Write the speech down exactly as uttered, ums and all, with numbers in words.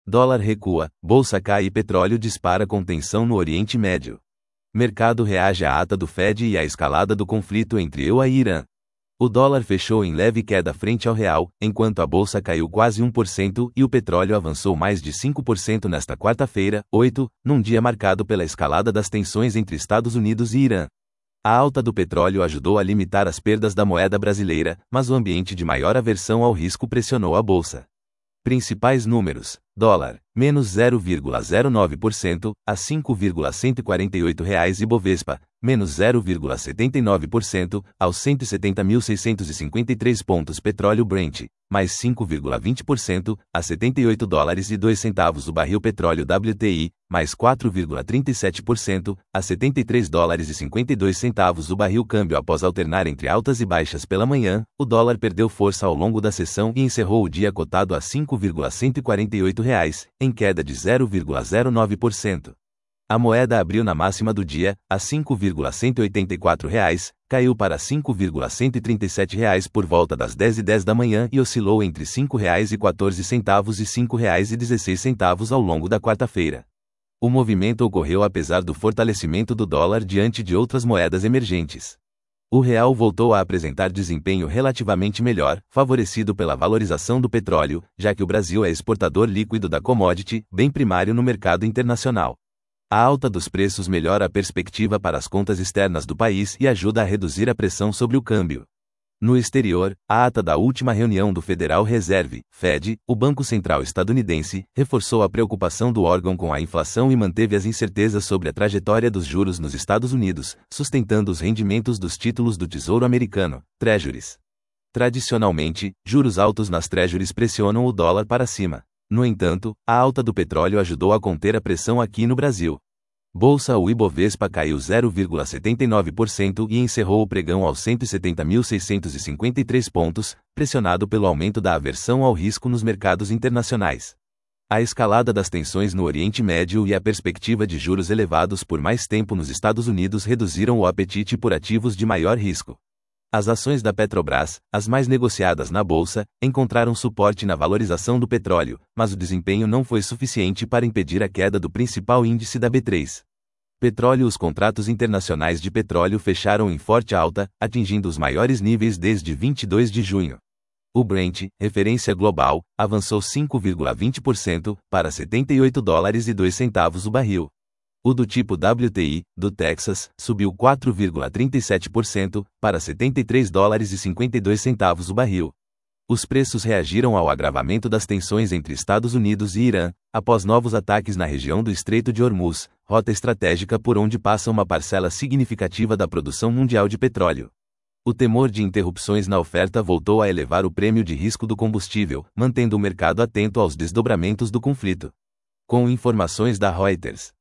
Dólar recua, bolsa cai e petróleo dispara com tensão no Oriente Médio. Mercado reage à ata do Fed e à escalada do conflito entre E U e Irã. O dólar fechou em leve queda frente ao real, enquanto a bolsa caiu quase um por cento e o petróleo avançou mais de cinco por cento nesta quarta-feira, oito, num dia marcado pela escalada das tensões entre Estados Unidos e Irã. A alta do petróleo ajudou a limitar as perdas da moeda brasileira, mas o ambiente de maior aversão ao risco pressionou a bolsa. Principais números: dólar, menos zero vírgula zero nove por cento, a cinco vírgula cento e quarenta e oito reais e Bovespa, menos zero vírgula setenta e nove por cento, aos cento e setenta mil seiscentos e cinquenta e três pontos. Petróleo Brent, mais cinco vírgula vinte por cento, a setenta e oito dólares e dois centavos o barril. Petróleo W T I, mais quatro vírgula trinta e sete por cento, a setenta e três dólares e cinquenta e dois centavos o barril. Câmbio. Após alternar entre altas e baixas pela manhã, o dólar perdeu força ao longo da sessão e encerrou o dia cotado a cinco vírgula cento e quarenta e oito reais, em queda de zero vírgula zero nove por cento. A moeda abriu na máxima do dia, a cinco vírgula cento e oitenta e quatro reais, caiu para cinco vírgula cento e trinta e sete reais por volta das dez e dez da manhã e oscilou entre cinco reais e quatorze centavos e cinco reais e dezesseis centavos ao longo da quarta-feira. O movimento ocorreu apesar do fortalecimento do dólar diante de outras moedas emergentes. O real voltou a apresentar desempenho relativamente melhor, favorecido pela valorização do petróleo, já que o Brasil é exportador líquido da commodity, bem primário no mercado internacional. A alta dos preços melhora a perspectiva para as contas externas do país e ajuda a reduzir a pressão sobre o câmbio. No exterior, a ata da última reunião do Federal Reserve, Fed, o Banco Central estadunidense, reforçou a preocupação do órgão com a inflação e manteve as incertezas sobre a trajetória dos juros nos Estados Unidos, sustentando os rendimentos dos títulos do Tesouro Americano, Treasuries. Tradicionalmente, juros altos nas Treasuries pressionam o dólar para cima. No entanto, a alta do petróleo ajudou a conter a pressão aqui no Brasil. Bolsa. O Ibovespa caiu zero vírgula setenta e nove por cento e encerrou o pregão aos cento e setenta mil seiscentos e cinquenta e três pontos, pressionado pelo aumento da aversão ao risco nos mercados internacionais. A escalada das tensões no Oriente Médio e a perspectiva de juros elevados por mais tempo nos Estados Unidos reduziram o apetite por ativos de maior risco. As ações da Petrobras, as mais negociadas na bolsa, encontraram suporte na valorização do petróleo, mas o desempenho não foi suficiente para impedir a queda do principal índice da B três. Petróleo. Os contratos internacionais de petróleo fecharam em forte alta, atingindo os maiores níveis desde vinte e dois de junho. O Brent, referência global, avançou cinco vírgula vinte por cento, para setenta e oito dólares e dois centavos o barril. O do tipo W T I, do Texas, subiu quatro vírgula trinta e sete por cento, para setenta e três dólares e cinquenta e dois centavos o barril. Os preços reagiram ao agravamento das tensões entre Estados Unidos e Irã, após novos ataques na região do Estreito de Hormuz, rota estratégica por onde passa uma parcela significativa da produção mundial de petróleo. O temor de interrupções na oferta voltou a elevar o prêmio de risco do combustível, mantendo o mercado atento aos desdobramentos do conflito. Com informações da Reuters.